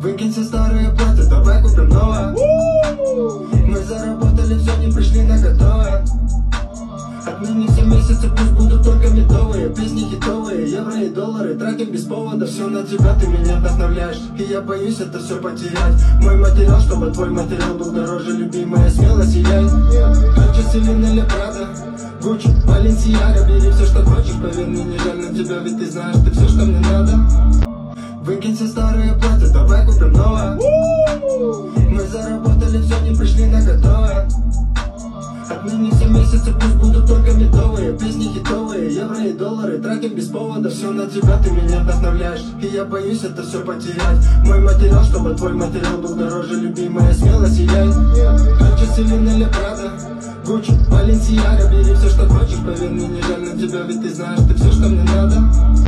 Выкинь все старые платья, давай купим новое. Мы заработали все, не пришли на готовое. Отныне все месяцы пусть будут только медовые. Песни хитовые, евро и доллары тратим без повода. Все на тебя, ты меня вдохновляешь, и я боюсь это все потерять. Мой материал, чтобы твой материал был дороже. Любимая, смело сияй. Дольче Селена или Прада, Гуччи, Баленсиага. Бери все, что хочешь, поверь мне, не жаль на тебя. Ведь ты знаешь, ты все, что мне надо. Выкинь все старые платья, давай купим новое. Мы заработали все, не пришли на готовое. Отныне все месяцы пусть будут только медовые. Песни хитовые, евро и доллары тратим без повода. Все на тебя, ты меня вдохновляешь, и я боюсь это все потерять. Мой материал, чтобы твой материал был дороже. Любимая, смело сияй. Дольче Селена или Прада, Гуччи, Баленсиага. Бери все, что хочешь, поверь мне, не жаль на тебя. Ведь ты знаешь, ты все, что мне надо.